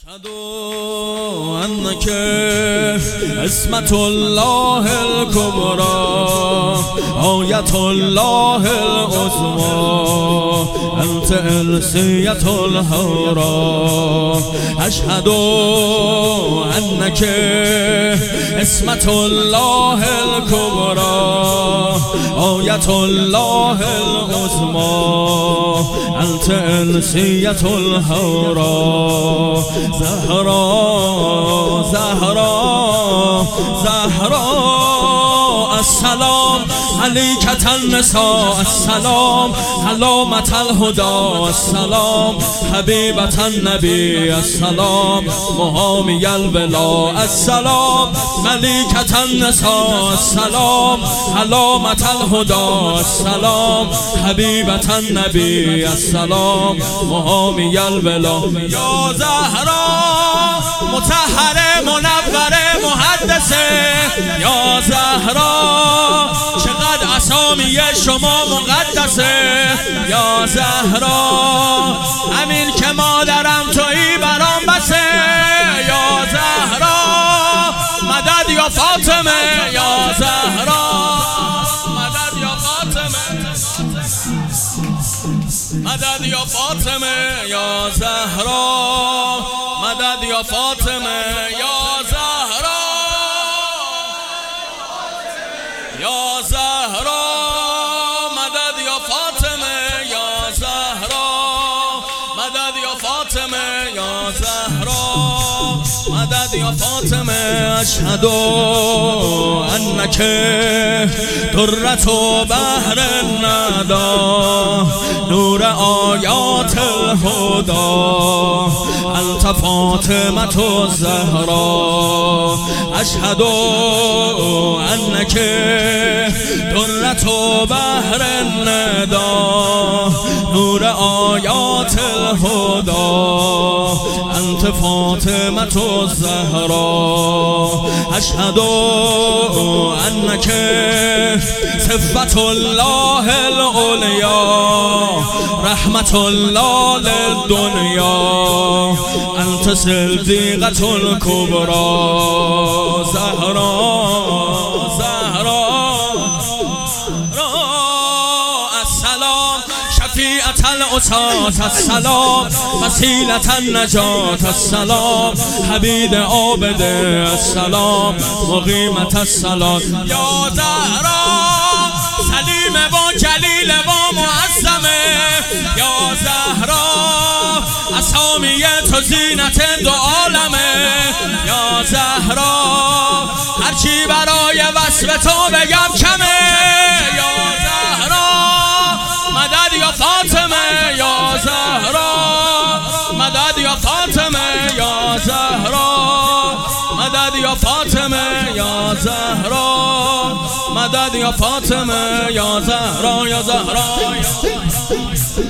أشهد أنك عصمة الله الكبرى آية الله العظمى أنت ألسية الهورى. أشهد أنك عصمة الله الكبرى آية الله العظمى أنت ألسية الهورى. زهراء زهراء زهراء السلام عليكة النساء السلام علامة الهدى السلام حبيبة النبي السلام محامي الولا السلام ملكة النساء السلام علامة الهدى السلام حبيبة النبي السلام محامي الولا. يا زهراء مطهره منوره محدثه یا زهرا چقدر اسامی شما مقدسه. یا زهرا همین که مادرم تویی برام بسه. یا زهرا مدد یا فاطمه. یا زهرا مدد یا فاطمه مدد یا فاطمه. یا زهرا مدد یا فاطمه. یا زهرا یا زهرا مدد یا فاطمه. یا زهرا مدد یا فاطمه. یا زهرا مدد یا فاطمه. اشهد انک درة بحر الندى نور آیات الهدى انت فاطمة الزهراء. اشهد انک درة بحر الندى نور آیات الهدى انت فاطمة الزهراء. اشهد انک صفة الله العليا رحمة الله للدنيا انت صديقة الكبرى. زهراء زهراء السلام شفيعة العصاة السلام وسيلة النجاة السلام حبيب عابد السلام مقيمة الصلاة. يا زهراء سلیم و جلیل و معظمه. یا زهراء اسامی تو زینت دو عالمه. یا زهراء هرچی برای وصف تو بگم کمه. یا زهراء مدد یا فاطمه. یا زهراء مدد یا فاطمه. یا زهراء مدد یا فاطمه. یا زهراء مدد یا فاطمه. یا زهراء یا زهراء